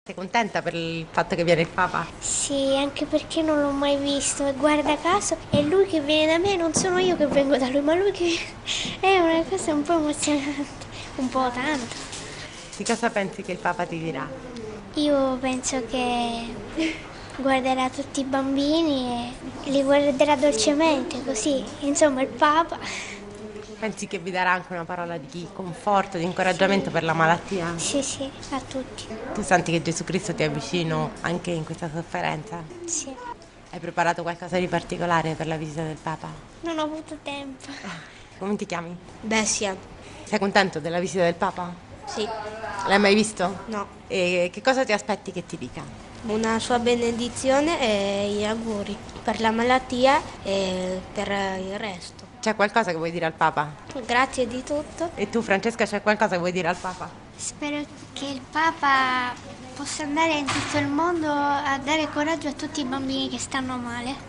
Sei contenta per il fatto che viene il Papa? Sì, anche perché non l'ho mai visto e guarda caso è lui che viene da me, non sono io che vengo da lui, ma lui che è una cosa un po' emozionante, un po' tanto. Di cosa pensi che il Papa ti dirà? Io penso che guarderà tutti i bambini e li guarderà dolcemente, così, insomma il Papa. Pensi che vi darà anche una parola di conforto, di incoraggiamento per la malattia? Sì, sì, a tutti. Tu senti che Gesù Cristo ti è vicino anche in questa sofferenza? Sì. Hai preparato qualcosa di particolare per la visita del Papa? Non ho avuto tempo. Come ti chiami? Bessia, Sei contento della visita del Papa? sì, L'hai mai visto? no, E che cosa ti aspetti che ti dica? una sua benedizione e gli auguri per la malattia e per il resto. C'è qualcosa che vuoi dire al Papa? Grazie di tutto. E tu, Francesca, c'è qualcosa che vuoi dire al Papa? Spero che il Papa possa andare in tutto il mondo a dare coraggio a tutti i bambini che stanno male.